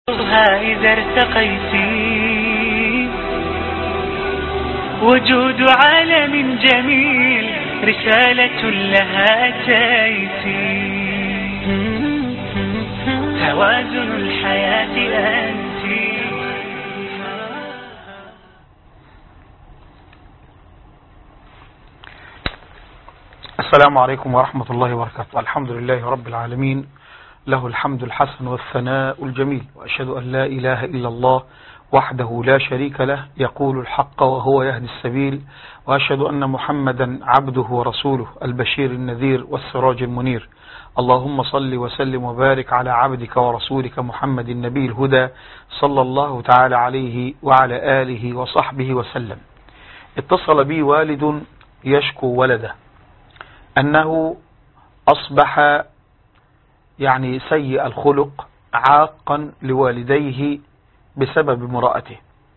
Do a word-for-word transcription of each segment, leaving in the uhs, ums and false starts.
إذا ارتقيت وجود عالم جميل رسالة لها أتيت توازن الحياة أنت. السلام عليكم ورحمة الله وبركاته. الحمد لله رب العالمين، له الحمد الحسن والثناء الجميل، وأشهد أن لا إله إلا الله وحده لا شريك له يقول الحق وهو يهدي السبيل، وأشهد أن محمدا عبده ورسوله البشير النذير والسراج المنير. اللهم صل وسلم وبارك على عبدك ورسولك محمد النبي الهدى صلى الله تعالى عليه وعلى آله وصحبه وسلم. اتصل بي والد يشكو ولده أنه أصبح يعني سيء الخلق عاقا لوالديه بسبب امرأته،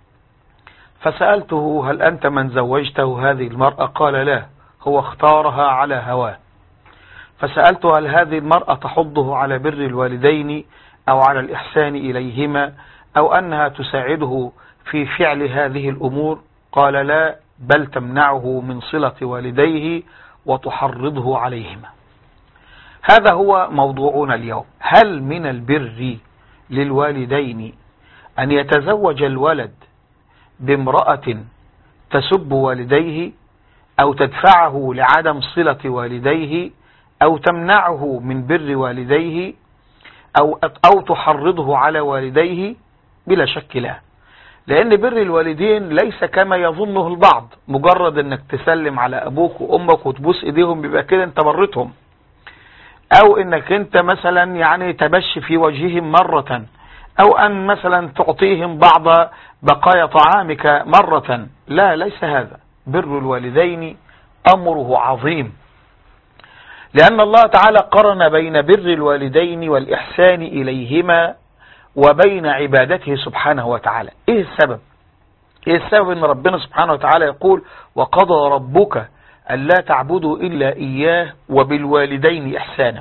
فسألته هل أنت من زوجته هذه المرأة؟ قال لا، هو اختارها على هواه. فسألته هل هذه المرأة تحضه على بر الوالدين أو على الإحسان إليهما أو أنها تساعده في فعل هذه الأمور؟ قال لا، بل تمنعه من صلة والديه وتحرضه عليهما. هذا هو موضوعنا اليوم. هل من البر للوالدين أن يتزوج الولد بامرأة تسب والديه أو تدفعه لعدم صلة والديه أو تمنعه من بر والديه أو, أو تحرضه على والديه؟ بلا شك لا، لأن بر الوالدين ليس كما يظنه البعض، مجرد أنك تسلم على أبوك وأمك وتبوس إيديهم بيبقى كده أنت برتهم، أو أنك أنت مثلا يعني تبش في وجههم مرة، أو أن مثلا تعطيهم بعض بقايا طعامك مرة. لا، ليس هذا. بر الوالدين أمره عظيم، لأن الله تعالى قرن بين بر الوالدين والإحسان إليهما وبين عبادته سبحانه وتعالى. إيه السبب؟ إيه السبب أن ربنا سبحانه وتعالى يقول وقضى ربك ألا تعبدوا إلا إياه وبالوالدين إحسانا؟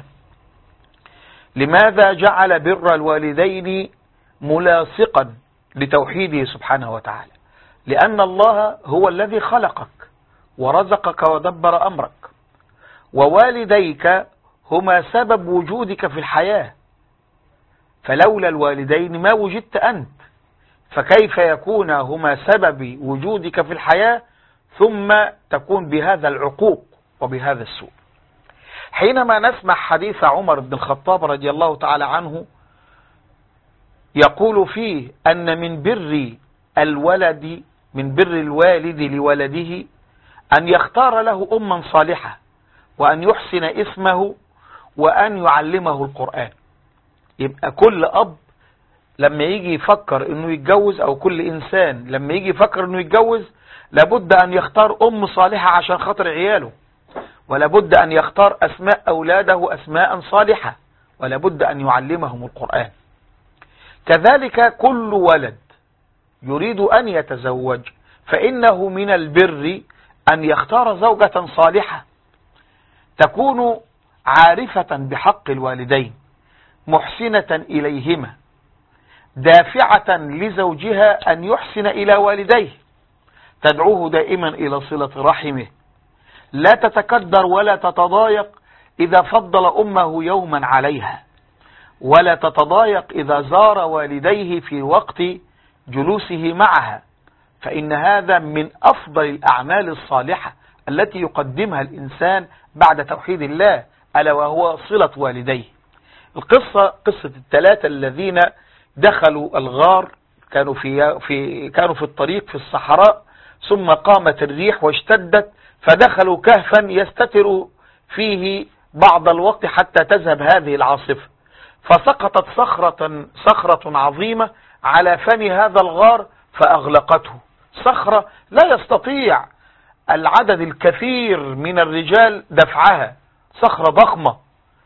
لماذا جعل بر الوالدين ملاصقا لتوحيده سبحانه وتعالى؟ لأن الله هو الذي خلقك ورزقك ودبر أمرك، ووالديك هما سبب وجودك في الحياة، فلولا الوالدين ما وجدت أنت، فكيف يكون هما سبب وجودك في الحياة ثم تكون بهذا العقوق وبهذا السوء؟ حينما نسمع حديث عمر بن الخطاب رضي الله تعالى عنه يقول فيه أن من بر الولد من بر الوالد لولده أن يختار له أما صالحة، وأن يحسن اسمه، وأن يعلمه القرآن. يبقى كل أب لما يجي يفكر أنه يتجوز، أو كل إنسان لما يجي يفكر أنه يتجوز، لابد أن يختار أم صالحة عشان خاطر عياله، ولابد أن يختار أسماء أولاده أسماء صالحة، ولابد أن يعلمهم القرآن. كذلك كل ولد يريد أن يتزوج فإنه من البر أن يختار زوجة صالحة تكون عارفة بحق الوالدين، محسنة إليهما، دافعة لزوجها أن يحسن إلى والديه، تدعوه دائما إلى صلة رحمه، لا تتكدر ولا تتضايق إذا فضل أمه يوما عليها، ولا تتضايق إذا زار والديه في وقت جلوسه معها، فإن هذا من أفضل الأعمال الصالحة التي يقدمها الإنسان بعد توحيد الله، ألا وهو صلة والديه. القصة قصة الثلاثة الذين دخلوا الغار، كانوا في, في كانوا في الطريق في الصحراء، ثم قامت الريح واشتدت، فدخلوا كهفا يستتروا فيه بعض الوقت حتى تذهب هذه العاصفة، فسقطت صخرة صخرة عظيمة على فم هذا الغار فأغلقته. صخرة لا يستطيع العدد الكثير من الرجال دفعها، صخرة ضخمة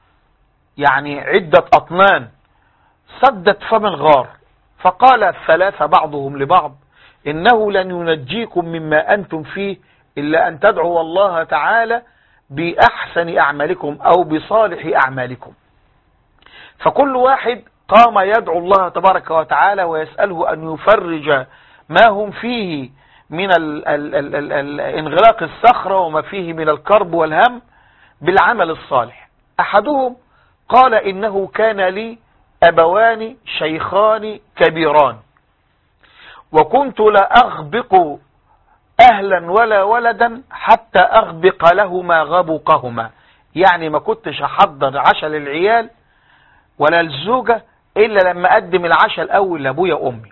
يعني عدة أطنان، سدت فم الغار. فقال الثلاثة بعضهم لبعض إنه لن ينجيكم مما أنتم فيه إلا أن تدعوا الله تعالى بأحسن أعمالكم أو بصالح أعمالكم. فكل واحد قام يدعو الله تبارك وتعالى ويسأله أن يفرج ما هم فيه من ال ال ال ال ال انغلاق الصخرة وما فيه من الكرب والهم بالعمل الصالح. أحدهم قال إنه كان لي أبوان شيخان كبيران، وكنت لا أغبق أهلا ولا ولدا حتى أغبق لهما غبقهما، يعني ما كنتش أحضر عشاء للعيال ولا الزوجة إلا لما أقدم العشاء الأول لأبويا وأمي.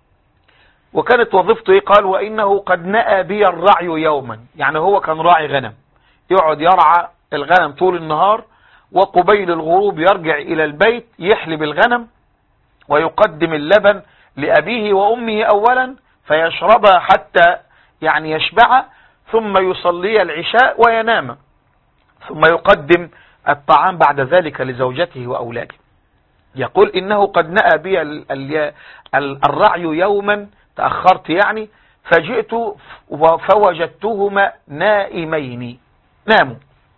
وكانت وظيفته إيه؟ قال وإنه قد نأى بي الرعي يوما، يعني هو كان راعي غنم، يقعد يرعى الغنم طول النهار، وقبيل الغروب يرجع إلى البيت يحلب الغنم ويقدم اللبن لأبيه وأمه أولا فيشربها حتى يعني يشبع، ثم يصلي العشاء وينام، ثم يقدم الطعام بعد ذلك لزوجته وأولاده. يقول إنه قد نأى بي الرعي يوما، تأخرت يعني، فجئت فوجدتهما نائمين، ناموا،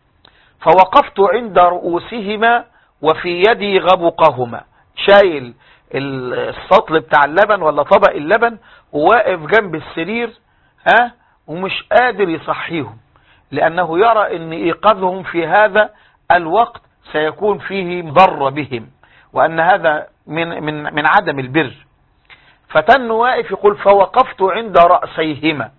فوقفت عند رؤوسهما وفي يدي غبقهما، شايل السطل بتاع اللبن ولا طبق اللبن وواقف جنب السرير ها ومش قادر يصحيهم، لأنه يرى أن إيقاظهم في هذا الوقت سيكون فيه مضر بهم، وأن هذا من من من عدم البر. فتن واقف يقول فوقفت عند رأسيهما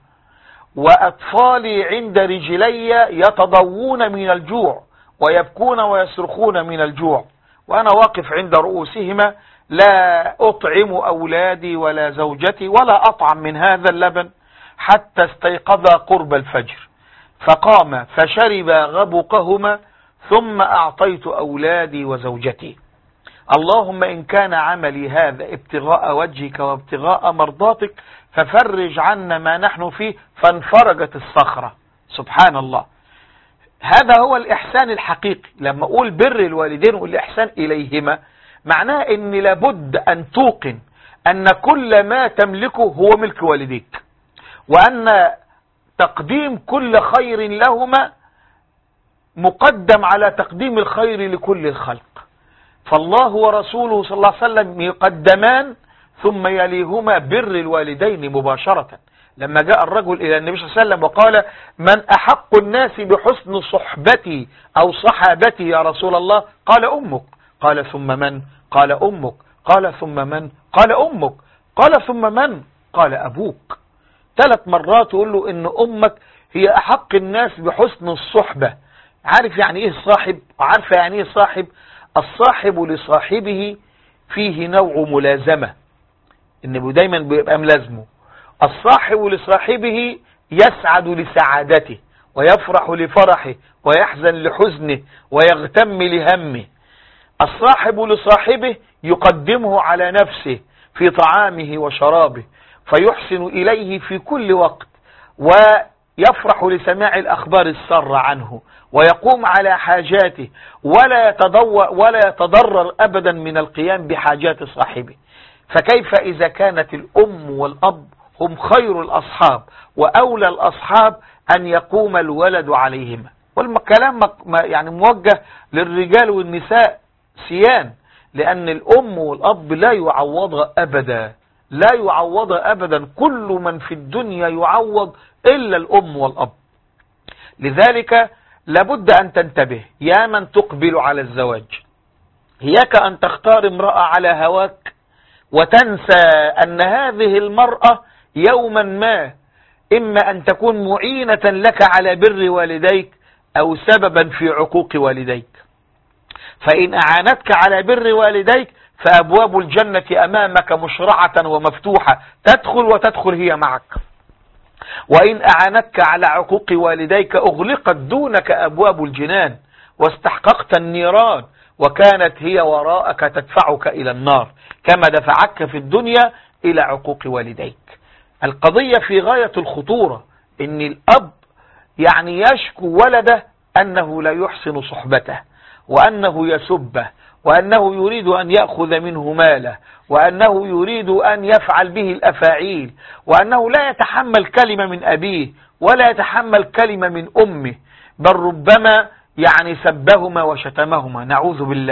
وأطفالي عند رجلي يتضوون من الجوع ويبكون ويصرخون من الجوع، وأنا واقف عند رؤوسهما لا أطعم أولادي ولا زوجتي ولا أطعم من هذا اللبن حتى استيقظا قرب الفجر، فقام فشرب غبقهما ثم أعطيت أولادي وزوجتي. اللهم إن كان عملي هذا ابتغاء وجهك وابتغاء مرضاتك ففرج عنا ما نحن فيه، فانفرجت الصخرة. سبحان الله، هذا هو الإحسان الحقيقي. لما أقول بر الوالدين والإحسان إليهما معناه أن لابد أن توقن أن كل ما تملكه هو ملك والديك، وأن تقديم كل خير لهما مقدم على تقديم الخير لكل الخلق. فالله ورسوله صلى الله عليه وسلم يقدمان ثم يليهما بر الوالدين مباشرة. لما جاء الرجل إلى النبي صلى الله عليه وسلم وقال من أحق الناس بحسن صحبتي أو صحابتي يا رسول الله؟ قال أمك. قال ثم من؟ قال أمك. قال ثم من؟ قال أمك. قال ثم من؟ قال أبوك. ثلاث مرات يقول له إن أمك هي أحق الناس بحسن الصحبة. عارف يعني إيه صاحب؟ وعارف يعني إيه صاحب؟ الصاحب لصاحبه فيه نوع ملازمة، إنه دايما بيبقى ملازمه. الصاحب لصاحبه يسعد لسعادته ويفرح لفرحه ويحزن لحزنه ويغتم لهمه. الصاحب لصاحبه يقدمه على نفسه في طعامه وشرابه فيحسن إليه في كل وقت، ويفرح لسماع الأخبار السارة عنه ويقوم على حاجاته ولا يتضوى ولا يتضرر أبدا من القيام بحاجات صاحبه. فكيف إذا كانت الأم والأب هم خير الأصحاب وأولى الأصحاب أن يقوم الولد عليهما؟ والكلام يعني موجه للرجال والنساء سيان، لأن الأم والأب لا يعوض أبدا، لا يعوض أبدا، كل من في الدنيا يعوض إلا الأم والأب. لذلك لابد أن تنتبه يا من تقبل على الزواج، هياك أن تختار امرأة على هواك وتنسى أن هذه المرأة يوما ما إما أن تكون معينة لك على بر والديك أو سببا في عقوق والديك. فإن أعانتك على بر والديك فأبواب الجنة أمامك مشرعة ومفتوحة، تدخل وتدخل هي معك. وإن أعانتك على عقوق والديك أغلقت دونك أبواب الجنان واستحققت النيران، وكانت هي وراءك تدفعك إلى النار كما دفعك في الدنيا إلى عقوق والديك. القضية في غاية الخطورة، إن الأب يعني يشكو ولده أنه لا يحسن صحبته وأنه يسبه وأنه يريد أن يأخذ منه ماله وأنه يريد أن يفعل به الأفاعيل، وأنه لا يتحمل كلمة من أبيه ولا يتحمل كلمة من أمه، بل ربما يعني سبهما وشتمهما، نعوذ بالله.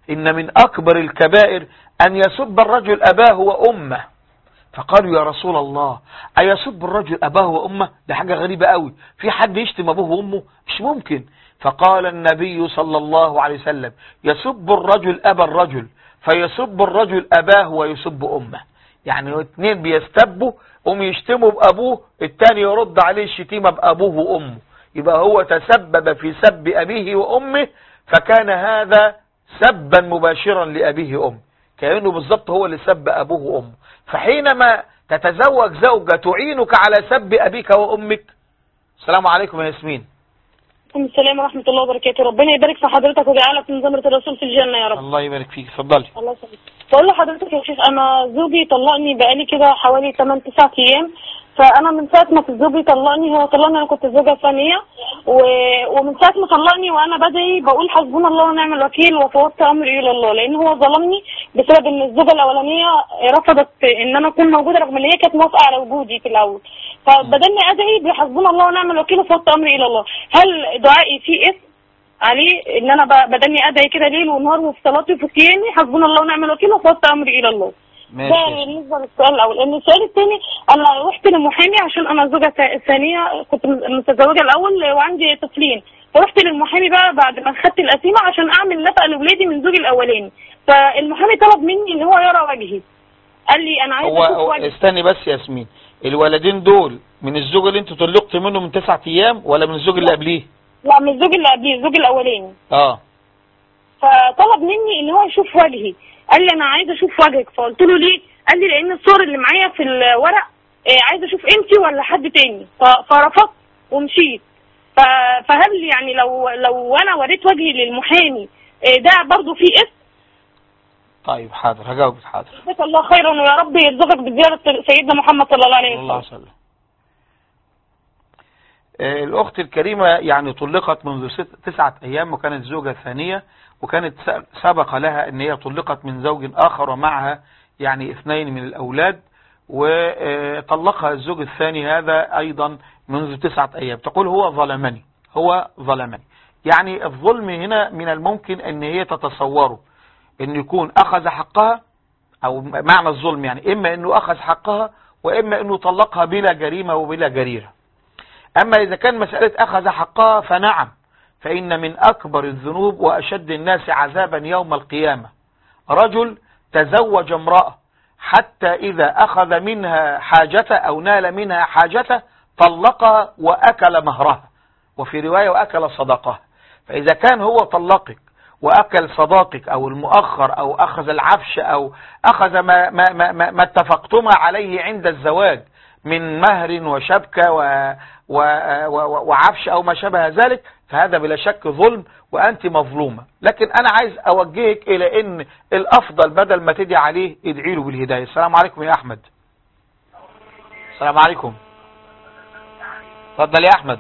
إن من أكبر الكبائر أن يسب الرجل أباه وأمه. فقالوا يا رسول الله أيسب الرجل أباه وأمه؟ ده حاجة غريبة قوي، في حد يشتم أبوه وأمه؟ مش ممكن. فقال النبي صلى الله عليه وسلم يسب الرجل أبا الرجل فيسب الرجل أباه ويسب أمه. يعني اثنين بيستبوا، هم يشتموا بأبوه، الثاني يرد عليه الشتيمة بأبوه وأمه، يبقى هو تسبب في سب أبيه وأمه، فكان هذا سبا مباشرا لأبيه وأمه، كأنه بالضبط هو اللي سب أبوه وأمه. فحينما تتزوج زوجة تعينك على سب أبيك وأمك. السلام عليكم يا ياسمين. السلام ورحمة الله وبركاته. ربنا يبارك في حضرتك ويجعلك من زمرة الرسول في الجنة يا رب. الله يبارك فيك، اتفضلي. الله يسلمك. بقول لحضرتك يا شيخ، أنا زوجي طلقني بقالي كده حوالي ثمانية تسعة أيام، فأنا من ساعة ما زوجي طلقني، هو طلقني أنا كنت زوجة ثانية، و... ومن ساعة ما طلقني وأنا بدعي بقول حسبنا الله ونعم الوكيل وفوضت أمري إلى الله، لأن هو ظلمني بسبب إن الزوجة الأولانية رفضت إن أنا أكون موجودة رغم إن هي كانت موافقة على وجودي في الأول، فبدلني أدعي بحسبنا الله ونعم الوكيل وفوضت أمري إلى الله. هل دعائي فيه اسم عليه ان انا بدني ادعي كده ليل ونهار وفي صلاتي وفي صيامي حسبنا الله ونعم الوكيل وفوضت امري الى الله؟ ماشي. ده بالنسبه للسؤال الاول. لان السؤال الثاني، انا رحت للمحامي عشان انا زوجه ثانيه، كنت متزوجه الاول وعندي طفلين، فرحت للمحامي بقى بعد ما خدت القسيمه عشان اعمل نفقه لاولادي من زوجي الاولاني، فالمحامي طلب مني ان هو يرى وجهي، قال لي انا عايز اشوف وجهي. استني بس يا ياسمين، الولدين دول من الزوج اللي انت طلقت منه من تسعة ايام ولا من الزوج اللي قبليه؟ لا، من الزوج اللي قبليه، الزوج الاولاني. اه فطلب مني ان هو يشوف وجهي، قال لي انا عايز اشوف وجهك، فقلت له ليه؟ قال لي لان الصور اللي معايا في الورق عايز اشوف انتي ولا حد تاني، فرفضت ومشيت. فهل يعني لو لو انا وريت وجهي للمحامي ده برضو فيه اسم؟ طيب حاضر، هجاوبك. حاضر، جزاك الله خيرا، ويا رب يرزقك بزياره سيدنا محمد صلى الله عليه وسلم. الأخت الكريمة يعني طلقت منذ تسعة أيام وكانت زوجة ثانية، وكانت سبق لها أن هي طلقت من زوج آخر ومعها يعني اثنين من الأولاد، وطلقها الزوج الثاني هذا أيضا منذ تسعة أيام. تقول هو ظلمني، هو ظلمني. يعني الظلم هنا من الممكن أن هي تتصوره أن يكون أخذ حقها، أو معنى الظلم يعني إما أنه أخذ حقها وإما أنه طلقها بلا جريمة وبلا جريرة. أما إذا كان مسألة أخذ حقها فنعم، فإن من أكبر الذنوب وأشد الناس عذابا يوم القيامة رجل تزوج امرأة حتى إذا أخذ منها حاجته أو نال منها حاجته طلقها وأكل مهرها، وفي رواية وأكل صدقها. فإذا كان هو طلقك وأكل صداقك أو المؤخر أو أخذ العفش أو أخذ ما, ما, ما, ما, ما اتفقتما عليه عند الزواج من مهر وشبكة و و وعفش أو ما شابه ذلك، فهذا بلا شك ظلم وأنت مظلومة. لكن أنا عايز أوجهك إلى أن الأفضل بدل ما تدعي عليه ادعي له بالهداية. السلام عليكم يا أحمد. السلام عليكم. اتفضل يا أحمد.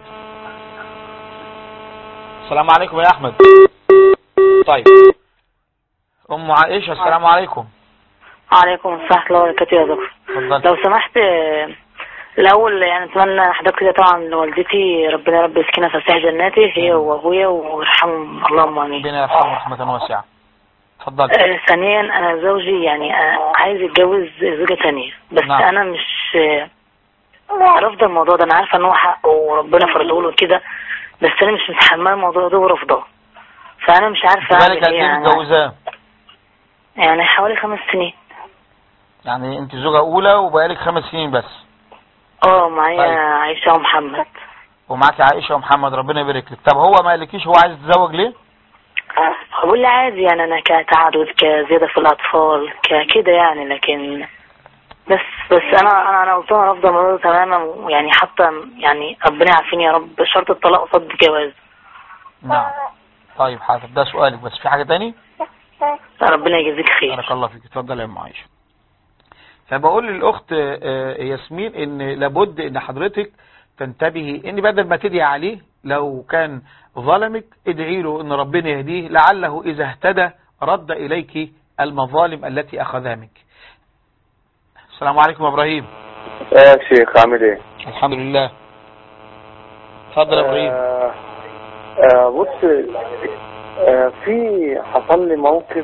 السلام عليكم يا أحمد. طيب أم عائشة، السلام عليكم. وعليكم السلام ورحمة الله وبركاته يا دكتور. لو سمحت الأول يعني أتمنى حضرتك كده طبعا لوالدتي ربنا رب يسكنها في فسيح جناته، هي وأبويا ويرحمهم اللهم آمين. ربنا يرحمهم رحمة واسعة. اتفضل. آه ثانيا أنا زوجي يعني آه عايز يتجوز زوجة ثانية، بس نعم. أنا مش آه رافضة الموضوع ده، أنا عارفة إن هو حقه وربنا فرضه له كده، بس أنا مش متحملة الموضوع ده ورافضاه، فأنا مش عارفة أعمل إيه يعني. متجوزاه؟ يعني حوالي خمس سنين. يعني أنت زوجة أولى وبقالك خمس سنين بس؟ اه معايا. طيب. عائشة ومحمد. ومعاك عائشة ومحمد، ربنا يبارك لك. طب هو ما قالكيش هو عايز يتزوج ليه؟ بقول لي عادي يعني، انا كتعدد كزيادة في الاطفال ككده يعني، لكن بس بس انا انا انا قلت له رافضه الموضوع تماما يعني، حتى يعني ربنا يعافيني يا رب، شرط الطلاق قصاد الجواز. نعم. طيب حاضر، ده سؤالك، بس في حاجة تاني؟ ربنا يجزيك خير. بارك الله فيك. اتفضل يا ام عائشة. فبقول للأخت ياسمين ان لابد ان حضرتك تنتبهي ان بدل ما تدعي عليه لو كان ظلمك ادعي له ان ربنا يهديه، لعله اذا اهتدى رد اليك المظالم التي اخذها منك. السلام عليكم يا ابراهيم. يا شيخ عامل ايه؟ الحمد لله. اتفضل يا ابراهيم. آه آه بص آه في حصل لي موقف،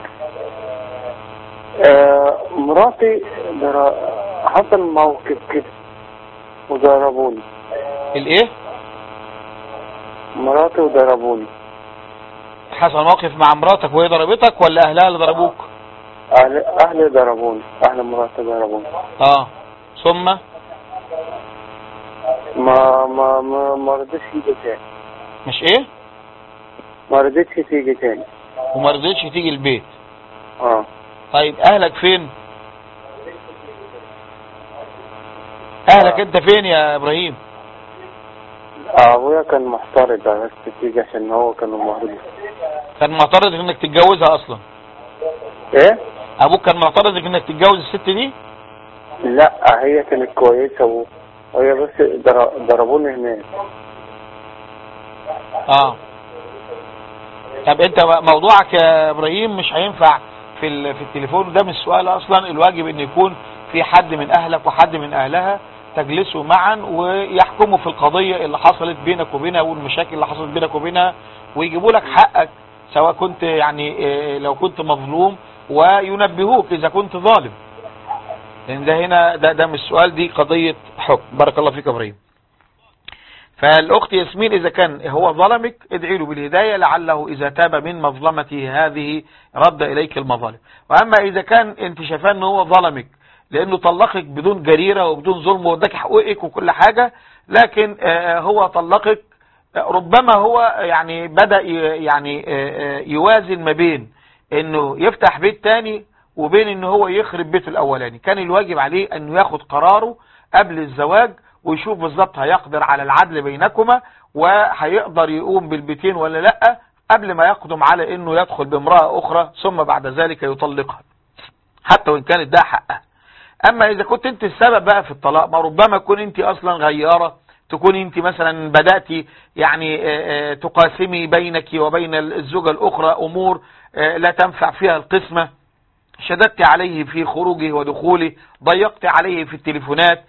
آه مراتي در... حصل موقف كده وضربوني. الايه؟ مراتي وضربوني. حصل موقف مع مراتك وهي ضربتك ولا اهلها اللي ضربوك؟ اهل اهلي ضربوني، اهل مراتي ضربوني. اه ثم ما ما ما ما رضيتش يجي تاني. مش ايه؟ ما رضيتش تيجي تاني. وما رضيتش تيجي البيت. اه طيب اهلك فين؟ اهلك آه. انت فين يا ابراهيم؟ ابويا كان محترض بس تيجي عشان هو كان معترض. كان معترض انك تتجوزها اصلا؟ ايه؟ ابوك كان معترض انك تتجوز الست دي؟ لا هي كانت كويسة وهي بس ضربوني هناك. اه طب انت موضوعك يا ابراهيم مش هينفع في في التليفون، ده مش سؤال اصلا. الواجب ان يكون في حد من اهلك وحد من اهلها تجلسوا معا ويحكموا في القضية اللي حصلت بينك وبينها والمشاكل اللي حصلت بينك وبينها ويجيبوا لك حقك، سواء كنت يعني لو كنت مظلوم، وينبهوك اذا كنت ظالم. لان ده هنا ده ده مش سؤال، دي قضية حكم. بارك الله فيك يا ابراهيم. فالاخت ياسمين اذا كان هو ظلمك ادعي له بالهداية، لعله اذا تاب من مظلمته هذه رد اليك المظالم. واما اذا كان انت شايفاه ان هو ظلمك لانه طلقك بدون جريرة وبدون ظلم واداك حقوقك وكل حاجة، لكن هو طلقك، ربما هو يعني بدأ يعني يوازن ما بين انه يفتح بيت تاني وبين انه هو يخرب بيته الاولاني. كان الواجب عليه انه ياخد قراره قبل الزواج ويشوف بالظبط هيقدر على العدل بينكما وهيقدر يقوم بالبيتين ولا لا، قبل ما يقدم على انه يدخل بامرأة اخرى ثم بعد ذلك يطلقها حتى وان كانت ده حقها. اما اذا كنت انت السبب بقى في الطلاق، ما ربما تكون انت اصلا غيارة، تكون انت مثلا بدأتي يعني تقاسمي بينك وبين الزوجة الاخرى امور لا تنفع فيها القسمة، شددت عليه في خروجه ودخوله، ضيقت عليه في التليفونات،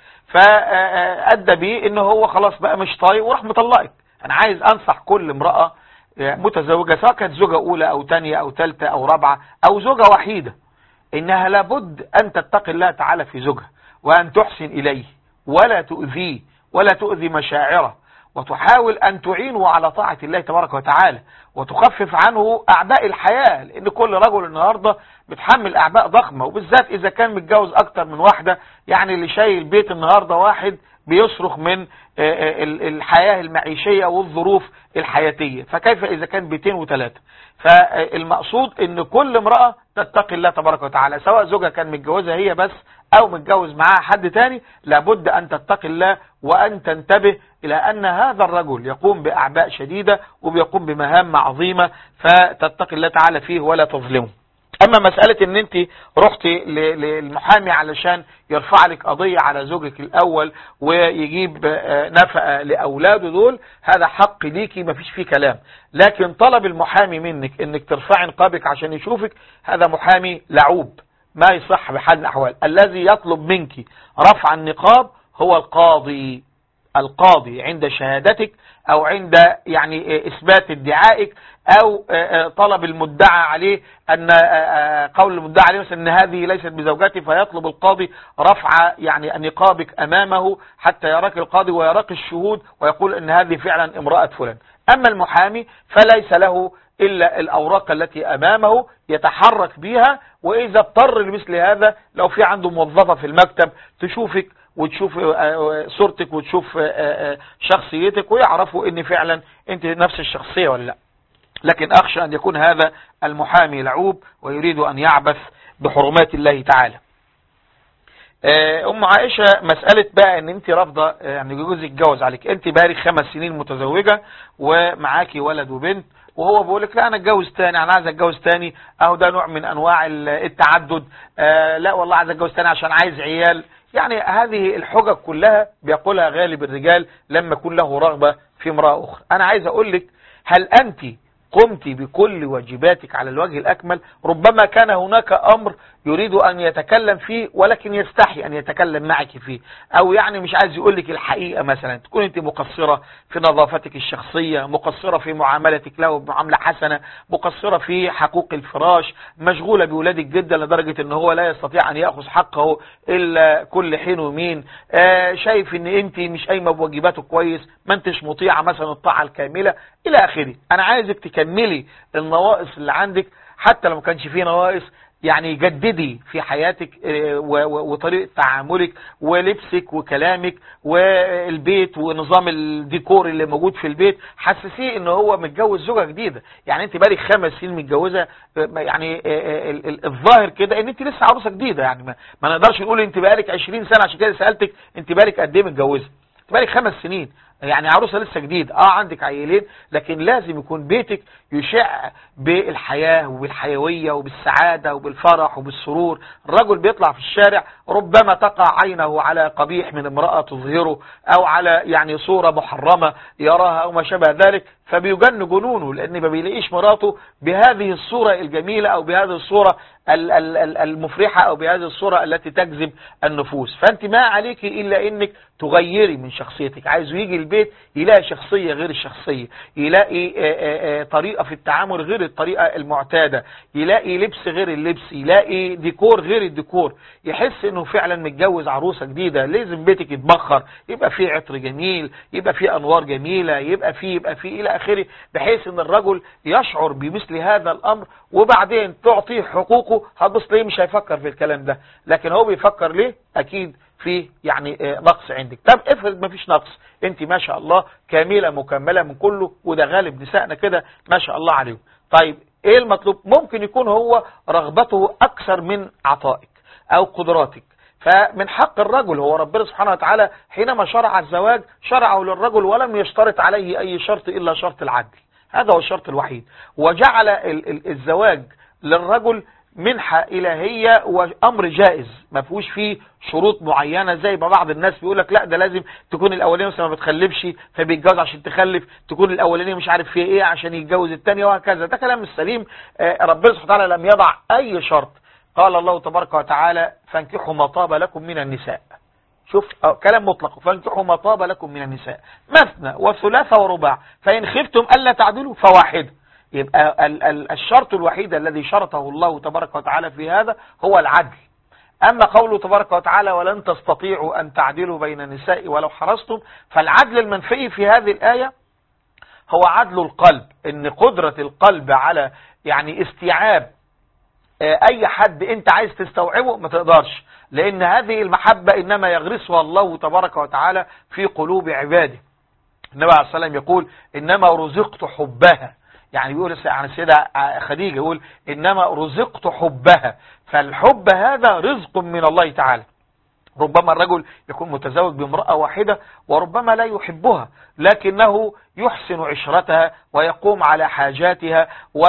فأدى بيه انه هو خلاص بقى مش طايق وراح مطلقك. انا عايز انصح كل امرأة متزوجة سواء كانت زوجة اولى او تانية او تالتة او رابعة او زوجة وحيدة، انها لابد ان تتقي الله تعالى في زوجها وان تحسن اليه ولا تؤذيه ولا تؤذي مشاعره، وتحاول ان تعينه على طاعة الله تبارك وتعالى وتخفف عنه اعباء الحياة، لان كل رجل النهاردة بتحمل اعباء ضخمة، وبالذات اذا كان متجوز اكتر من واحدة. يعني اللي شايل بيت النهاردة واحد بيصرخ من الحياة المعيشية والظروف الحياتية، فكيف اذا كان بيتين وثلاثة؟ فالمقصود ان كل امرأة تتقي الله تبارك وتعالى، سواء زوجها كان متجوزها هي بس او متجوز معاها حد تاني، لابد ان تتقي الله وان تنتبه الى ان هذا الرجل يقوم باعباء شديدة وبيقوم بمهام عظيمة، فتتقي الله تعالى فيه ولا تظلمه. اما مسألة ان انت رحتي للمحامي علشان يرفع لك قضية على زوجك الاول ويجيب نفقة لاولاده دول، هذا حق ليكي مفيش فيه كلام، لكن طلب المحامي منك انك ترفعي نقابك عشان يشوفك، هذا محامي لعوب ما يصح بحال الاحوال. الذي يطلب منك رفع النقاب هو القاضي، القاضي عند شهادتك او عند يعني اثبات ادعائك او طلب المدعى عليه، ان قول المدعى عليه مثلا ان هذه ليست بزوجتي، فيطلب القاضي رفع يعني نقابك امامه حتى يراك القاضي ويراك الشهود ويقول ان هذه فعلا امرأة فلان. اما المحامي فليس له الا الاوراق التي امامه يتحرك بها، واذا اضطر لمثل هذا لو في عنده موظفة في المكتب تشوفك وتشوف صورتك وتشوف شخصيتك ويعرفوا ان فعلا انت نفس الشخصية ولا لا. لكن اخشى ان يكون هذا المحامي لعوب ويريد ان يعبث بحرمات الله تعالى. ام عائشة، مسألة بقى ان انت رافضة يعني جوزك يتجوز عليك، انت بقالك خمس سنين متزوجة ومعاكي ولد وبنت، وهو بيقولك لا انا اتجوز تاني، انا عايز اتجوز تاني، اهو ده نوع من انواع التعدد، لا والله عايز اتجوز تاني عشان عايز عيال. يعني هذه الحجج كلها بيقولها غالب الرجال لما يكون له رغبة في امرأة اخرى. انا عايز اقولك، هل انت قمت بكل واجباتك على الوجه الأكمل؟ ربما كان هناك أمر يريد أن يتكلم فيه ولكن يستحي أن يتكلم معك فيه، أو يعني مش عايز يقول لك الحقيقة، مثلا تكون أنت مقصرة في نظافتك الشخصية، مقصرة في معاملتك له بمعاملة حسنة، مقصرة في حقوق الفراش، مشغولة بولادك جدا لدرجة أنه هو لا يستطيع أن يأخذ حقه إلا كل حين ومين، آه شايف أن أنت مش قايمة بواجباته كويس، ما أنتش مطيعة مثلا الطاعة الكاملة إلى آخره. أنا عايزك تكملي النواقص اللي عندك، حتى لو ما كانش فيه نواقص يعني جددي في حياتك وطريقة تعاملك ولبسك وكلامك والبيت ونظام الديكور اللي موجود في البيت، حسسيه ان هو متجوز زوجة جديدة. يعني انت بقالك خمس سنين متجوزة، يعني الظاهر كده ان انت لسه عروسة جديدة، يعني ما, ما نقدرش نقول انت بقالك عشرين سنة، عشان كده سألتك انت بقالك قد ايه متجوزة. انت بقالك خمس سنين، يعني عروسة لسه جديد، اه عندك عيلين، لكن لازم يكون بيتك يشع بالحياة وبالحيوية وبالسعادة وبالفرح وبالسرور. الرجل بيطلع في الشارع ربما تقع عينه على قبيح من امرأة تظهره، او على يعني صورة محرمة يراها او ما شابه ذلك، فبيجن جنونه، لان ما بيلاقيش مراته بهذه الصورة الجميلة او بهذه الصورة المفرحة او بهذه الصورة التي تجذب النفوس. فانت ما عليك الا انك تغيري من شخصيتك. عايزه يجي البيت يلاقي شخصية غير الشخصية، يلاقي آآ آآ طريقة في التعامل غير الطريقة المعتادة، يلاقي لبس غير اللبس، يلاقي ديكور غير الديكور، يحس انه فعلا متجوز عروسة جديدة. لازم بيتك يتبخر، يبقى فيه عطر جميل، يبقى فيه انوار جميلة، يبقى فيه يبقى فيه الى اخره، بحيث ان الرجل يشعر بمثل هذا الامر، وبعدين تعطيه حقوقه. هتبص ليه مش هيفكر في الكلام ده، لكن هو بيفكر ليه؟ اكيد في يعني نقص عندك. طب افرض ما فيش نقص، انت ما شاء الله كاملة مكملة من كله، وده غالب نسائنا كده ما شاء الله عليهم. طيب ايه المطلوب؟ ممكن يكون هو رغبته اكثر من عطائك او قدراتك، فمن حق الرجل، هو ربنا سبحانه وتعالى حينما شرع الزواج شرعه للرجل ولم يشترط عليه اي شرط الا شرط العدل، هذا هو الشرط الوحيد، وجعل الزواج للرجل منحة إلهية وأمر جائز ما فيهوش فيه شروط معينة، زي ما بعض الناس بيقول لك لا ده لازم تكون الأولانية مثلا ما بتخلفش فبيتجوز عشان تخلف، تكون الأولانية مش عارف فيه إيه عشان يتجوز الثانية، وهكذا. ده كلام السليم. ربنا سبحانه وتعالى لم يضع أي شرط. قال الله تبارك وتعالى فانكحوا ما طاب لكم من النساء. شوف كلام مطلق، فانكحوا ما طاب لكم من النساء مثنى وثلاث ورباع فإن خفتم ألا تعدلوا فواحد. يبقى ال ال الشرط الوحيد الذي شرطه الله تبارك وتعالى في هذا هو العدل. أما قوله تبارك وتعالى ولن تستطيعوا أن تعدلوا بين النساء ولو حرصتم، فالعدل المنفي في هذه الآية هو عدل القلب، إن قدرة القلب على يعني استيعاب أي حد أنت عايز تستوعبه ما تقدرش، لأن هذه المحبة إنما يغرسها الله تبارك وتعالى في قلوب عباده. النبي عليه الصلاة والسلام يقول إنما رزقت حبها، يعني بيقول عن السيدة خديجة يقول إنما رزقت حبها، فالحب هذا رزق من الله تعالى. ربما الرجل يكون متزوج بامرأة واحدة وربما لا يحبها، لكنه يحسن عشرتها ويقوم على حاجاتها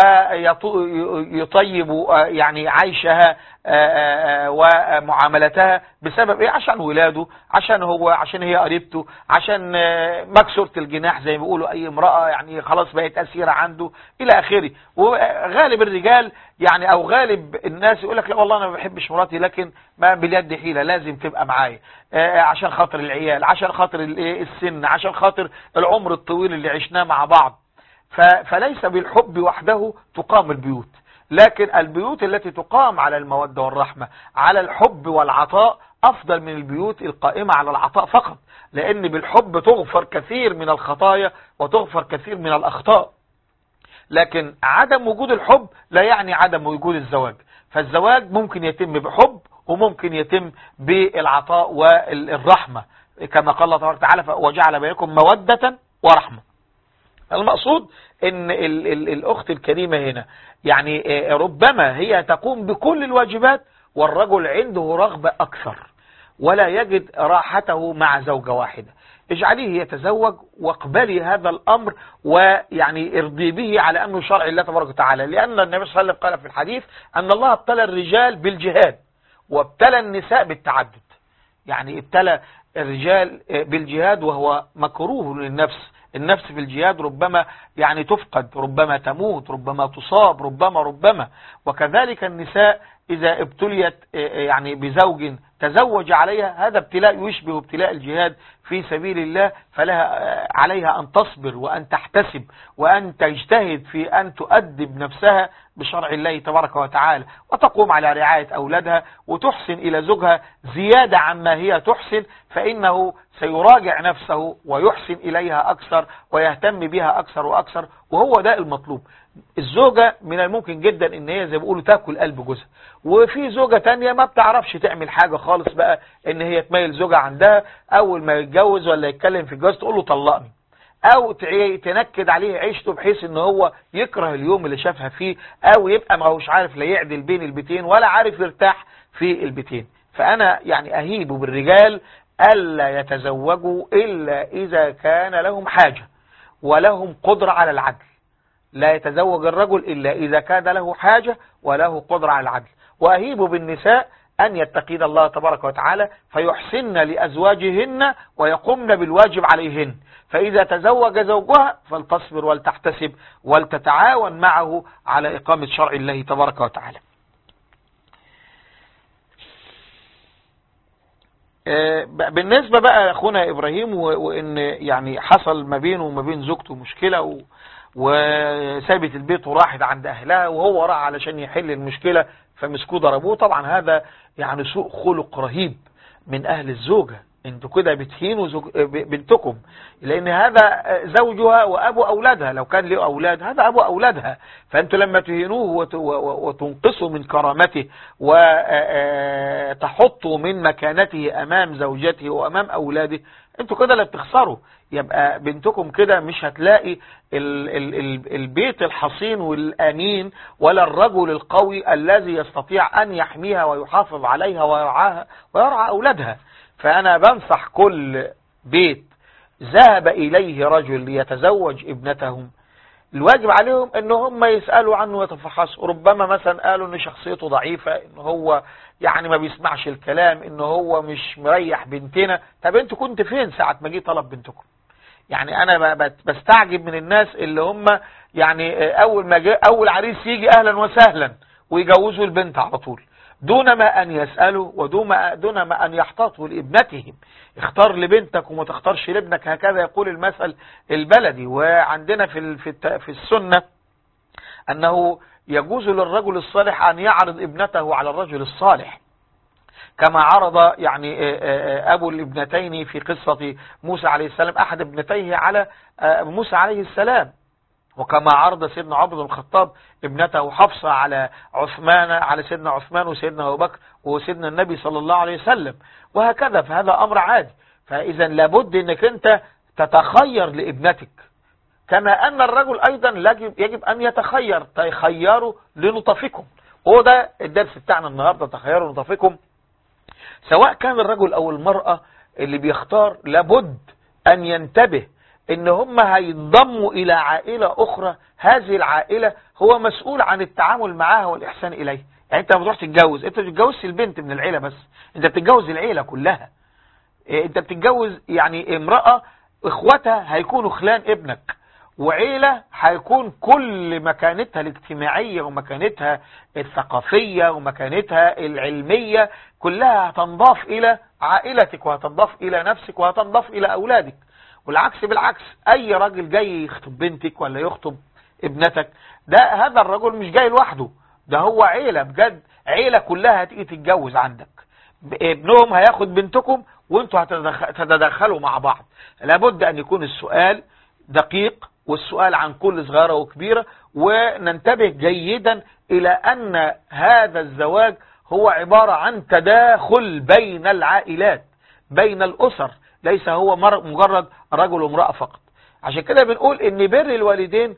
ويطيب يعني عيشها ومعاملتها. بسبب ايه؟ عشان ولاده، عشان هو عشان هي قريبته، عشان مكسورة الجناح زي ما بيقولوا اي امرأة يعني خلاص بقت اسيرة عنده الى اخره. وغالب الرجال يعني او غالب الناس يقول لك لا والله انا ما بحبش مراتي، لكن ما باليد حيلة لازم تبقى معايا عشان خاطر العيال، عشان خاطر السن، عشان خاطر العمر الطويل اللي عشناه مع بعض. فليس بالحب وحده تقام البيوت، لكن البيوت التي تقام على المودة والرحمة على الحب والعطاء أفضل من البيوت القائمة على العطاء فقط، لأن بالحب تغفر كثير من الخطايا وتغفر كثير من الأخطاء. لكن عدم وجود الحب لا يعني عدم وجود الزواج، فالزواج ممكن يتم بحب وممكن يتم بالعطاء والرحمة، كما قال الله تبارك وتعالى وجعل بينكم مودة ورحمة. المقصود ان ال ال الاخت الكريمة هنا يعني ربما هي تقوم بكل الواجبات والرجل عنده رغبة اكثر ولا يجد راحته مع زوجة واحدة. اجعليه يتزوج واقبلي هذا الامر ويعني ارضي به على انه شرع الله تبارك وتعالى، لان النبي صلى الله عليه وسلم قال في الحديث ان الله ابتلى الرجال بالجهاد وابتلى النساء بالتعدد. يعني ابتلى الرجال بالجهاد وهو مكروه للنفس، النفس في الجهاد ربما يعني تفقد، ربما تموت، ربما تصاب، ربما ربما وكذلك النساء إذا ابتليت يعني بزوج تزوج عليها، هذا ابتلاء يشبه ابتلاء الجهاد في سبيل الله، فلها عليها أن تصبر وأن تحتسب وأن تجتهد في أن تؤدب نفسها بشرع الله تبارك وتعالى، وتقوم على رعاية أولادها وتحسن إلى زوجها زيادة عما هي تحسن، فإنه سيراجع نفسه ويحسن إليها أكثر ويهتم بها أكثر وأكثر، وهو ده المطلوب. الزوجة من الممكن جدا ان هي زي ما بيقولوا تاكل قلب جوزها، وفي زوجة تانية ما بتعرفش تعمل حاجة خالص بقى، ان هي تميل زوجها عندها اول ما يتجوز ولا يتكلم في الجواز تقول له طلقني، او تنكد عليه عيشته بحيث ان هو يكره اليوم اللي شافها فيه، او يبقى ما هوش عارف لا يعدل بين البيتين ولا عارف يرتاح في البيتين. فانا يعني اهيب بالرجال الا يتزوجوا الا اذا كان لهم حاجة ولهم قدرة على العدل. لا يتزوج الرجل إلا إذا كان له حاجة وله قدرة على العدل. وأهيب بالنساء أن يتقين الله تبارك وتعالى فيحسن لأزواجهن ويقمن بالواجب عليهن، فإذا تزوج زوجها فلتصبر ولتحتسب ولتتعاون معه على إقامة شرع الله تبارك وتعالى. بالنسبة بقى أخونا إبراهيم وإن يعني حصل ما بينه وما بين زوجته مشكلة و وسابت البيت وراحت عند أهلها، وهو راح علشان يحل المشكلة فمسكوه ضربوه. طبعا هذا يعني سوء خلق رهيب من أهل الزوجة، انتوا كده بتهينوا زوج... بنتكم، لأن هذا زوجها وأبو أولادها، لو كان له أولاد هذا أبو أولادها، فأنتوا لما تهينوه وت... وتنقصوا من كرامته وتحطوا من مكانته أمام زوجته وأمام أولاده، انتوا كده اللي بتخسروا. يبقى بنتكم كده مش هتلاقي ال ال ال البيت الحصين والأمين ولا الرجل القوي الذي يستطيع أن يحميها ويحافظ عليها ويرعاها ويرعى أولادها. فأنا بنصح كل بيت ذهب إليه رجل ليتزوج ابنتهم الواجب عليهم ان هم يسألوا عنه ويتفحصوا. ربما مثلا قالوا ان شخصيته ضعيفة، ان هو يعني ما بيسمعش الكلام، ان هو مش مريح بنتنا. طب انتوا كنت فين ساعة ما جه طلب بنتكم؟ يعني انا بستعجب من الناس اللي هم يعني اول ما جه اول عريس يجي اهلا وسهلا ويجوزوا البنت على طول دون ما ان يسألوا ودون ما, دون ما ان يحتاطوا لابنتهم. اختار لبنتك وما تختارش لابنك، هكذا يقول المثل البلدي. وعندنا في في السنة انه يجوز للرجل الصالح ان يعرض ابنته على الرجل الصالح، كما عرض يعني ابو الابنتين في قصة موسى عليه السلام احد ابنتيه على موسى عليه السلام، وكما عرض سيدنا عمر بن الخطاب ابنته حفصة على عثمان على سيدنا عثمان وسيدنا أبو بكر وسيدنا النبي صلى الله عليه وسلم، وهكذا. فهذا أمر عادي. فإذا لابد أنك أنت تتخير لابنتك، كما أن الرجل أيضا يجب أن يتخير. تخيروا لنطفكم، هو ده الدرس بتاعنا النهاردة، تخيروا لنطفكم. سواء كان الرجل أو المرأة اللي بيختار لابد أن ينتبه ان هم هينضموا الى عائلة اخرى، هذه العائلة هو مسؤول عن التعامل معها والاحسان اليه. يعني انت لما تروح تتجوز، انت بتتجوز البنت من العيلة بس، انت بتتجوز العيلة كلها. انت بتتجوز يعني امرأة اخوتها هيكونوا خلان ابنك، وعيلة هيكون كل مكانتها الاجتماعية ومكانتها الثقافية ومكانتها العلمية كلها هتنضاف الى عائلتك وهتنضاف الى نفسك وهتنضاف الى اولادك. والعكس بالعكس، اي راجل جاي يخطب بنتك ولا يخطب ابنتك، ده هذا الرجل مش جاي لوحده، ده هو عيلة بجد، عيلة كلها هتيجي تتجوز عندك. ابنهم هياخد بنتكم وانتوا هتتدخلوا مع بعض. لابد ان يكون السؤال دقيق، والسؤال عن كل صغيرة وكبيرة، وننتبه جيدا الى ان هذا الزواج هو عبارة عن تداخل بين العائلات بين الاسر، ليس هو مجرد رجل وامرأة فقط. عشان كده بنقول ان بر الوالدين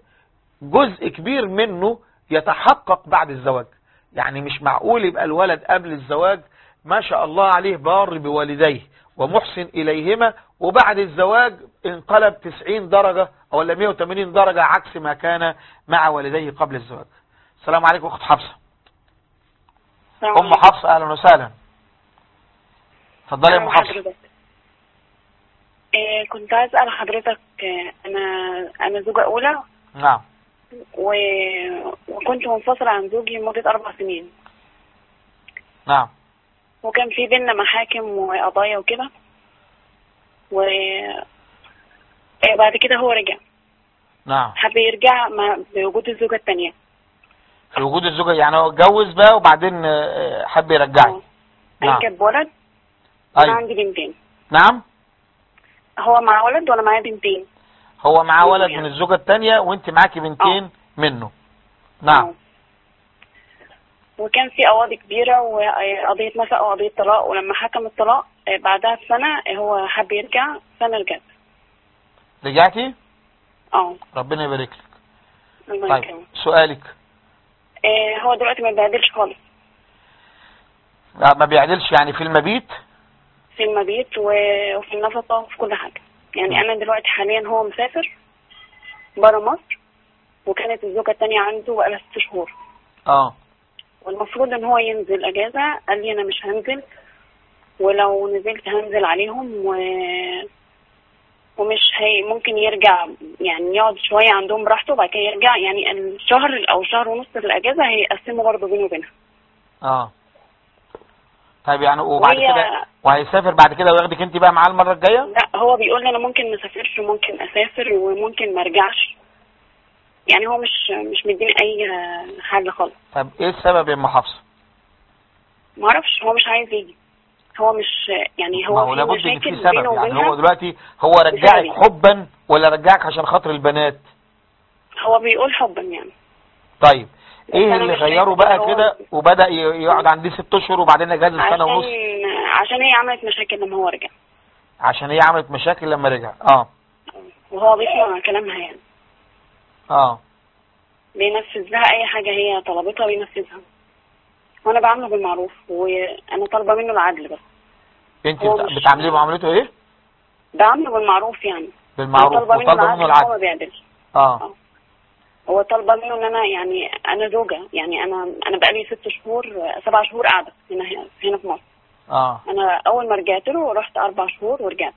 جزء كبير منه يتحقق بعد الزواج. يعني مش معقول يبقى الولد قبل الزواج ما شاء الله عليه بار بوالديه ومحسن إليهما، وبعد الزواج انقلب تسعين درجة أو مئة وثمانين درجة عكس ما كان مع والديه قبل الزواج. السلام عليكم أخت حفصة. أم حفصة أهلا وسهلا. اتفضلي يا أم حفصة. إيه كنت عايز أسأل حضرتك، أنا أنا زوجة أولى. نعم. و... وكنت منفصلة عن زوجي لمدة أربع سنين. نعم. وكان في بينا محاكم وقضايا وكده، و بعد كده هو رجع. نعم. حب يرجع مع بوجود الزوجة التانية. في وجود الزوجة، يعني هو اتجوز بقى وبعدين حب يرجعك. نعم. أنجب ولد. أيوة. أنا عندي بنتين. نعم. هو مع ولد ولا معاه بنتين؟ هو معاه ولد يعني. من الزوجة التانية وانت معاكي بنتين أوه. منه. نعم. أوه. وكان في قواضي كبيرة وقضية نفقة وقضية طلاق، ولما حكم الطلاق بعدها بسنة هو حب يرجع، فأنا رجعت. رجعتي؟ اه. ربنا يبارك لك. الله طيب يكرمك. سؤالك. إيه هو دلوقتي ما بيعدلش خالص. لا ما بيعدلش يعني في المبيت؟ في المبيت وفي النفقة وفي كل حاجة. يعني أنا دلوقتي حاليا هو مسافر برا مصر، وكانت الزوجة التانية عنده بقالها ست شهور. اه. والمفروض ان هو ينزل اجازة، قال لي انا مش هنزل، ولو نزلت هنزل عليهم و... ومش هي ممكن يرجع، يعني يقعد شوية عندهم براحته وبعد كده يرجع. يعني الشهر او شهر ونص الاجازة هيقسموا برضه بينه وبينها. اه. طيب يعني وبعد وهي... كده وهيسافر بعد كده وياخدك انت بقى معاه المرة الجاية؟ لا هو بيقول لي انا ممكن ما اسافرش وممكن اسافر وممكن ما ارجعش. يعني هو مش مش مديني اي حل خالص. طب ايه السبب يا ام حفصه؟ ما اعرفش، هو مش عايز يجي. هو مش يعني هو ما هو في لابد ان في مشاكل سبب. بينه يعني وبينها. هو دلوقتي هو رجعك حبا ولا رجعك عشان خاطر البنات؟ هو بيقول حبا يعني. طيب ايه اللي غيره بقى كده وبدأ يقعد عندي ست اشهر وبعدين اجازه سنه ونص؟ عشان هي عملت مشاكل لما هو رجع. عشان هي عملت مشاكل لما رجع. اه. وهو بيسمع كلامها يعني. اه. بينفذ لها اي حاجه هي طلبتها بينفذها. وانا بعامله بالمعروف وانا طالبه منه العدل بس. انت بتعامليه معاملته ايه؟ بعامله بالمعروف يعني. بالمعروف وطالبه منه العدل, العدل. هو ما بيعدلش. اه, آه. هو طالبه منه ان انا يعني انا زوجه، يعني انا انا بقالي ست شهور سبع شهور قاعده هنا هنا في مصر. اه. انا اول ما رجعت له رحت اربع شهور ورجعت.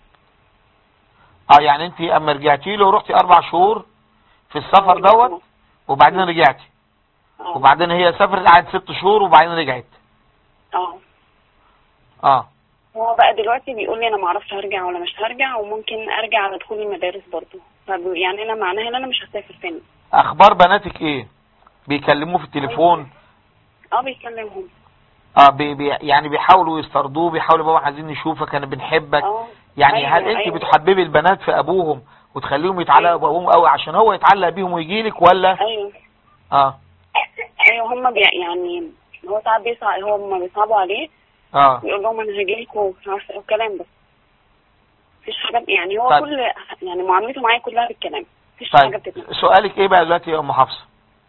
اه يعني انت اما رجعتي له رحتي اربع شهور في السفر دوت وبعدين رجعتي. اه. وبعدين هي سافرت قعدت ست شهور وبعدين رجعت. اه. اه. هو بقى دلوقتي بيقول لي انا ما اعرفش هرجع ولا مش هرجع، وممكن ارجع على دخول المدارس برضه. يعني انا معناها ان انا مش هسافر تاني. اخبار بناتك ايه؟ بيكلموه في التليفون؟ اه بيكلمهم. اه بي بي يعني بيحاولوا يسترضوه، بيحاولوا بابا عايزين نشوفك انا بنحبك. اه. يعني أيوة هل انت أيوة. بتحببي البنات في ابوهم وتخليهم يتعلقوا أيوة. بابوهم قوي عشان هو يتعلق بيهم ويجيلك ولا؟ ايوه. اه. ايوه هم بي يعني هو ساعات بيصعب، هم بيصعبوا عليه. اه. يقول لهم انا هجيلك ومش عارفه الكلام بس. مفيش حاجه يعني هو طيب. كل يعني معاملته معايا كلها بالكلام. مفيش طيب. حاجه بتتنسى. سؤالك ايه بقى دلوقتي يا ام حفصه؟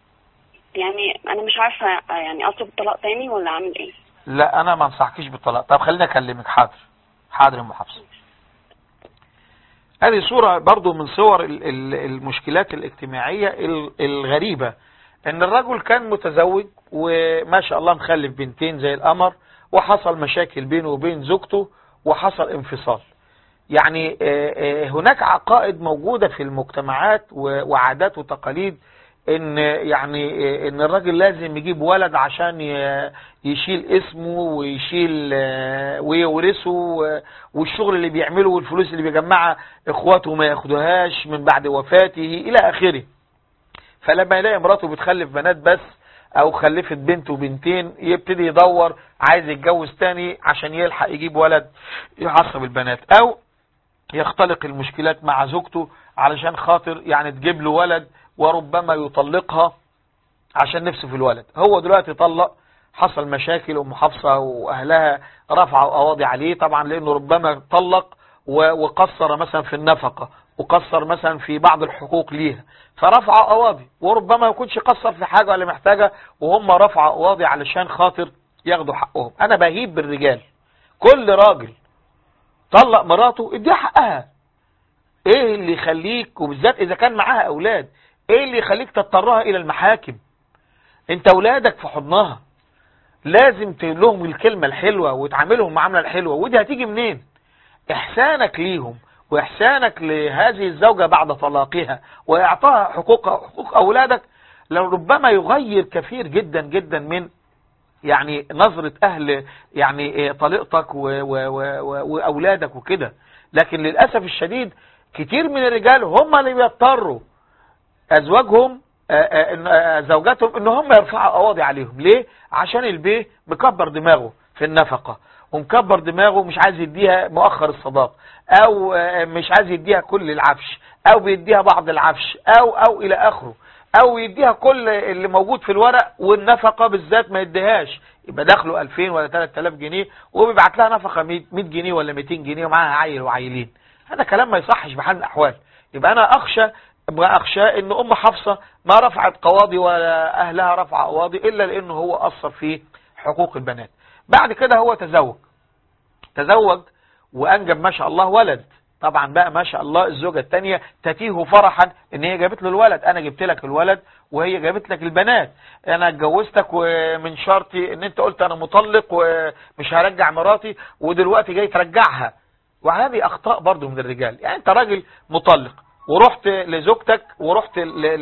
يعني انا مش عارفه يعني اطلب الطلاق تاني ولا اعمل ايه؟ لا انا ما انصحكيش بالطلاق. طب خليني اكلمك. حاضر حاضر يا ام حفصه. هذه صورة برضو من صور المشكلات الاجتماعية الغريبة، ان الرجل كان متزوج وما شاء الله مخلف بنتين زي القمر، وحصل مشاكل بينه وبين زوجته وحصل انفصال. يعني هناك عقائد موجودة في المجتمعات وعادات وتقاليد ان يعني ان الراجل لازم يجيب ولد عشان يشيل اسمه ويشيل ويورثه، والشغل اللي بيعمله والفلوس اللي بيجمعها اخواته ما ياخدوهاش من بعد وفاته الى اخره. فلما يلاقي مراته بتخلف بنات بس او خلفت بنت وبنتين يبتدي يدور عايز يتجوز تاني عشان يلحق يجيب ولد يعصب البنات، او يختلق المشكلات مع زوجته علشان خاطر يعني تجيب له ولد، وربما يطلقها عشان نفسه في الولد. هو دلوقتي طلق، حصل مشاكل، ام حفصه واهلها رفعوا قواضي عليه طبعا لانه ربما طلق وقصر مثلا في النفقه وقصر مثلا في بعض الحقوق ليها، فرفعوا قواضي، وربما ما يكونش قصر في حاجه ولا محتاجه وهم رفعوا قواضي علشان خاطر ياخدوا حقهم. انا بهيب بالرجال، كل راجل طلق مراته اديها حقها. ايه اللي يخليك، وبالذات اذا كان معاها اولاد، ايه اللي يخليك تضطرها الى المحاكم؟ انت اولادك في حضنها، لازم تقول لهم الكلمة الحلوة وتعاملهم معاملة الحلوة، ودي هتيجي منين؟ احسانك ليهم واحسانك لهذه الزوجة بعد طلاقها واعطاها حقوق حقوق اولادك لو ربما يغير كثير جدا جدا من يعني نظرة اهل يعني طليقتك واولادك وكده. لكن للأسف الشديد كتير من الرجال هم اللي بيضطروا ازواجهم زوجاتهم ان هم يرفعوا قواضي عليهم. ليه؟ عشان البيه مكبر دماغه في النفقة، ومكبر دماغه مش عايز يديها مؤخر الصداق، او مش عايز يديها كل العفش، او بيديها بعض العفش، او او الى اخره، او يديها كل اللي موجود في الورق، والنفقة بالذات ما يديهاش، يبقى دخله ألفين ولا ثلاثة آلاف جنيه وبيبعت لها نفقة مية جنيه ولا مئتين جنيه ومعاها عيل وعيلين. هذا كلام ما يصحش بحال الاحوال. يبقى انا اخشى ابقى اخشى ان ام حفصة ما رفعت قواضي ولا اهلها رفع قواضي الا لانه هو اثر في حقوق البنات. بعد كده هو تزوج تزوج وانجب ما شاء الله ولد. طبعا بقى ما شاء الله الزوجة الثانية تتيه فرحا ان هي جابت له الولد. انا جبت لك الولد وهي جابت لك البنات. انا اتجوزتك ومن شرطي ان انت قلت انا مطلق ومش هرجع مراتي ودلوقتي جاي ترجعها. وهذه اخطاء برضو من الرجال. يعني انت راجل مطلق ورحت لزوجتك ورحت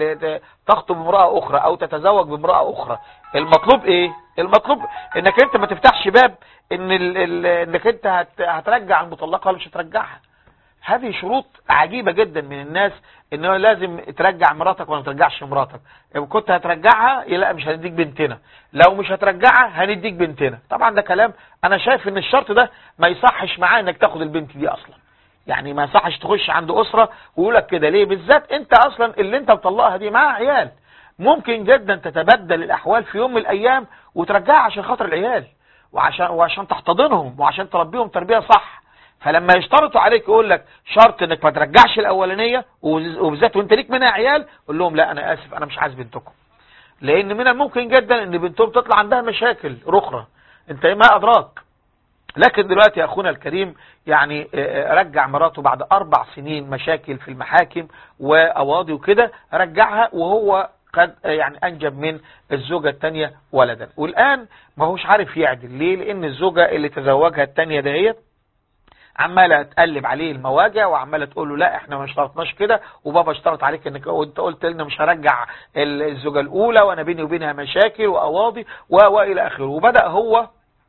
تخطب امرأة اخرى او تتزوج بامرأة اخرى. المطلوب ايه؟ المطلوب انك انت ما تفتحش باب ان ال ال انك انت هت هترجع المطلقة ولا مش هترجعها. هذه شروط عجيبة جدا من الناس، انه لازم ترجع مراتك ولا ما ترجعش مراتك. لو كنت هترجعها لا مش هنديك بنتنا، لو مش هترجعها هنديك بنتنا. طبعا ده كلام انا شايف ان الشرط ده ما يصحش معاه انك تاخد البنت دي اصلا. يعني ما يصحش تخش عند اسرة ويقولك كده. ليه؟ بالذات انت اصلا اللي انت مطلقها دي معاها عيال، ممكن جدا تتبدل الاحوال في يوم من الايام وترجعها عشان خاطر العيال وعشان وعشان تحتضنهم وعشان تربيهم تربية صح. فلما يشترطوا عليك يقول لك شرط انك ما ترجعش الاولانيه وبالذات وانت ليك منها عيال، قول لهم لا انا اسف انا مش عايز بنتكم، لان من الممكن جدا ان بنتهم تطلع عندها مشاكل رخرة انت ما ادراك. لكن دلوقتي يا اخونا الكريم يعني رجع مراته بعد اربع سنين مشاكل في المحاكم وقواضي وكده، رجعها وهو قد يعني انجب من الزوجة الثانية ولدا. والان ما هوش عارف يعدل. ليه؟ لان الزوجة اللي تزوجها الثانية دهيت عماله تقلب عليه المواجع وعماله تقول له لا احنا ما اشترطناش كده وبابا اشترط عليك انك وانت قلت لنا مش هرجع الزوجه الاولى وانا بيني وبينها مشاكل وقواضي والى اخره. وبدا هو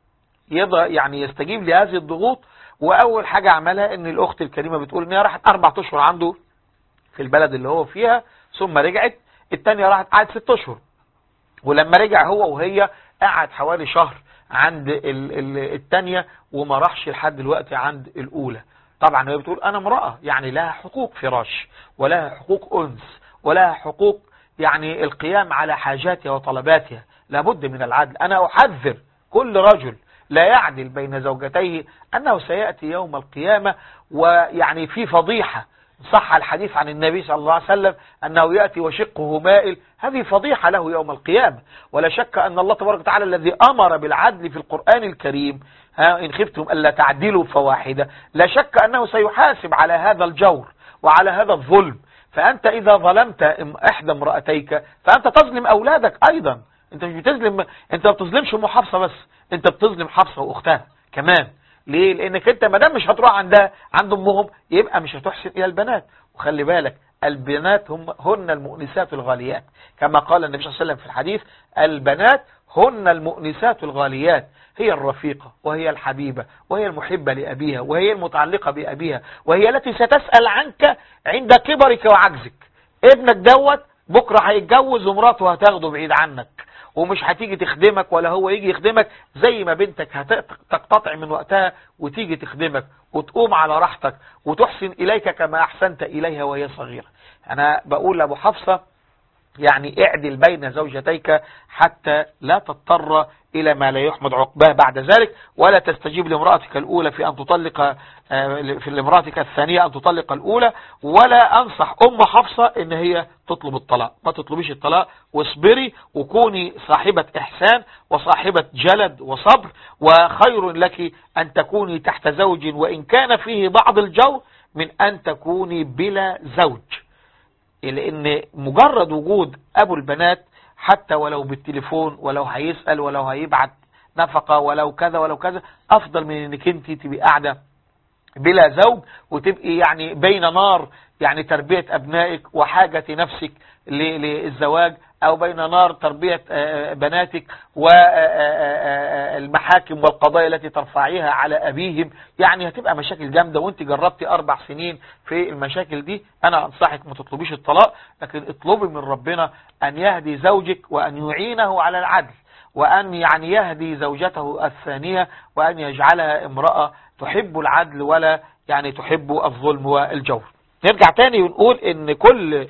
يضع يعني يستجيب لهذه الضغوط. واول حاجه عملها ان الاخت الكريمه بتقول ان هي راحت اربع اشهر عنده في البلد اللي هو فيها ثم رجعت. الثانيه راحت قعدت ست اشهر. ولما رجع هو وهي قعد حوالي شهر عند الثانية وما راحش لحد دلوقتي عند الأولى. طبعا هي بتقول أنا امرأة يعني لها حقوق فراش ولها حقوق أنس ولها حقوق يعني القيام على حاجاتها وطلباتها. لابد من العدل. أنا أحذر كل رجل لا يعدل بين زوجتيه أنه سيأتي يوم القيامة ويعني في فضيحة. صح الحديث عن النبي صلى الله عليه وسلم أنه يأتي وشقه مائل. هذه فضيحة له يوم القيامة. ولا شك أن الله تبارك وتعالى الذي أمر بالعدل في القرآن الكريم ها إن خفتم ألا تعدلوا فواحدة، لا شك أنه سيحاسب على هذا الجور وعلى هذا الظلم. فأنت إذا ظلمت إحدى امرأتيك فأنت تظلم أولادك أيضا. أنت مش بتظلم، أنت ما بتظلمش أم حفصة بس، أنت بتظلم حفصة وأختها كمان. ليه؟ لانك انت ما دام مش هتروح عندها عند امهم يبقى مش هتحسن الى البنات. وخلي بالك البنات هم هن المؤنسات الغاليات كما قال النبي صلى الله عليه وسلم في الحديث البنات هن المؤنسات الغاليات. هي الرفيقة وهي الحبيبة وهي المحبة لأبيها وهي المتعلقة بأبيها وهي التي ستسأل عنك عند كبرك وعجزك. ابنك دوت بكرة هيتجوز ومراته هتاخده بعيد عنك ومش هتيجي تخدمك ولا هو يجي يخدمك، زي ما بنتك هتقتطع من وقتها وتيجي تخدمك وتقوم على راحتك وتحسن إليك كما أحسنت إليها وهي صغيرة. أنا بقول لأبو حفصة يعني اعدل بين زوجتيك حتى لا تضطر إلى ما لا يحمد عقباه بعد ذلك، ولا تستجيب لامرأتك الأولى في أن تطلق في لامرأتك الثانية أن تطلق الأولى، ولا أنصح أم حفصة إن هي تطلب الطلاق. ما تطلبيش الطلاق واصبري وكوني صاحبة إحسان وصاحبة جلد وصبر. وخير لك أن تكوني تحت زوج وإن كان فيه بعض الجو من أن تكوني بلا زوج، لأن مجرد وجود أبو البنات حتى ولو بالتليفون ولو هيسأل ولو هيبعت نفقة ولو كذا ولو كذا أفضل من أنك انت تبقى قاعدة بلا زوج وتبقي يعني بين نار يعني تربية أبنائك وحاجة نفسك للزواج، أو بين نار تربية بناتك والمحاكم والقضايا التي ترفعيها على أبيهم. يعني هتبقى مشاكل جامدة، وانت جربتي أربع سنين في المشاكل دي. أنا أنصحك ما تطلبيش الطلاق، لكن اطلبي من ربنا أن يهدي زوجك وأن يعينه على العدل، وأن يعني يهدي زوجته الثانية، وأن يجعلها امرأة تحب العدل ولا يعني تحب الظلم والجور. نرجع تاني ونقول ان كل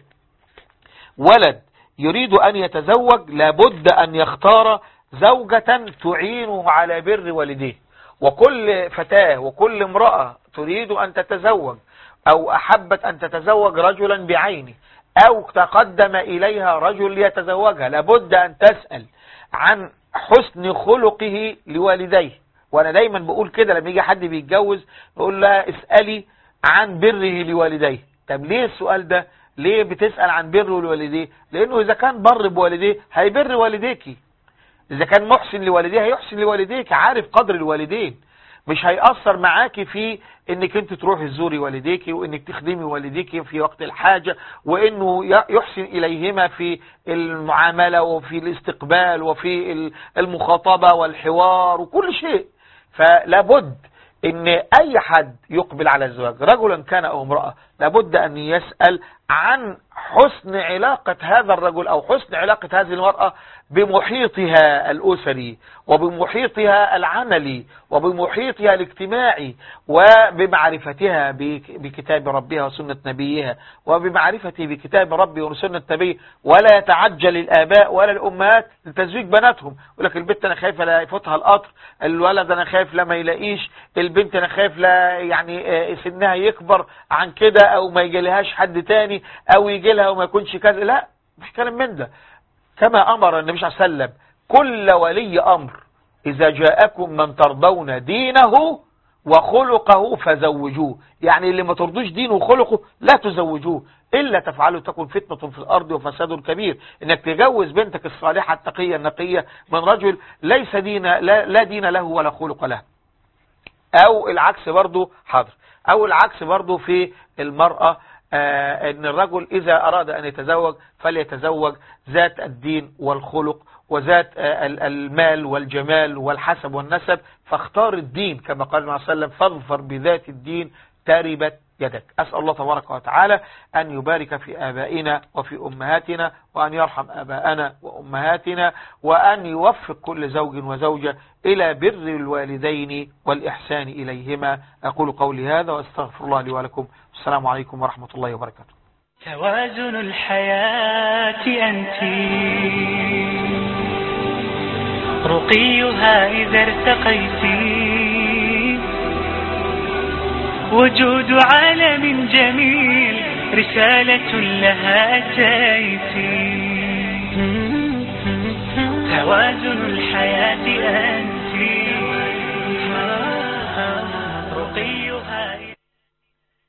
ولد يريد أن يتزوج لابد أن يختار زوجة تعينه على بر والديه. وكل فتاة وكل امرأة تريد أن تتزوج أو أحبت أن تتزوج رجلا بعينه، أو تقدم إليها رجل ليتزوجها، لابد أن تسأل عن حسن خلقه لوالديه. وأنا دايما بقول كده لما يجي حد بيتجوز بقول لها اسألي عن بره لوالديه. طب ليه السؤال ده؟ ليه بتسأل عن بره لوالديه؟ لأنه إذا كان بر بوالديه هيبر والديكي، إذا كان محسن لوالديه هيحسن لوالديك، عارف قدر الوالدين، مش هيأثر معاكي في انك انت تروحي تزوري والديكي، وانك تخدمي والديكي في وقت الحاجة، وانه يحسن اليهما في المعاملة وفي الاستقبال وفي المخاطبة والحوار وكل شيء. فلابد ان اي حد يقبل على الزواج رجلا كان او امرأة لابد ان يسأل عن حسن علاقة هذا الرجل او حسن علاقة هذه المرأة بمحيطها الأسري وبمحيطها العملي وبمحيطها الاجتماعي، وبمعرفتها بكتاب ربها وسنة نبيها، وبمعرفته بكتاب ربه وسنة نبيه. ولا يتعجل الآباء ولا الأمهات لتزويج بناتهم، يقول لك البنت أنا خايف لا يفوتها القطر، الولد أنا خايف لا ما يلاقيش، البنت أنا خايف لا يعني سنها يكبر عن كده، أو ما يجي لهاش حد تاني، أو يجي لها وما يكونش كذا. لا، مش كلام من ده. كما أمر النبي صلى الله عليه وسلم كل ولي أمر إذا جاءكم من ترضون دينه وخلقه فزوجوه. يعني اللي ما ترضوش دينه وخلقه لا تزوجوه، إلا تفعلوا تكون فتنة في الأرض وفساد كبير. إنك تجوز بنتك الصالحة التقية النقية من رجل ليس دين لا, لا دين له ولا خلق له. أو العكس برضو حاضر، أو العكس برضو في المرأة، آه ان الرجل اذا اراد ان يتزوج فليتزوج ذات الدين والخلق وذات آه المال والجمال والحسب والنسب، فاختار الدين كما قال النبي صلى الله عليه وسلم فاظفر بذات الدين تربت يدك. اسال الله تبارك وتعالى ان يبارك في ابائنا وفي امهاتنا، وان يرحم اباءنا وامهاتنا، وان يوفق كل زوج وزوجة الى بر الوالدين والاحسان اليهما. اقول قولي هذا واستغفر الله لي ولكم. السلام عليكم ورحمة الله وبركاته. توازن الحياة أنت رقيها إذا ارتقيت، وجود عالم جميل رسالة لها أتيت. توازن الحياة أنت رقيها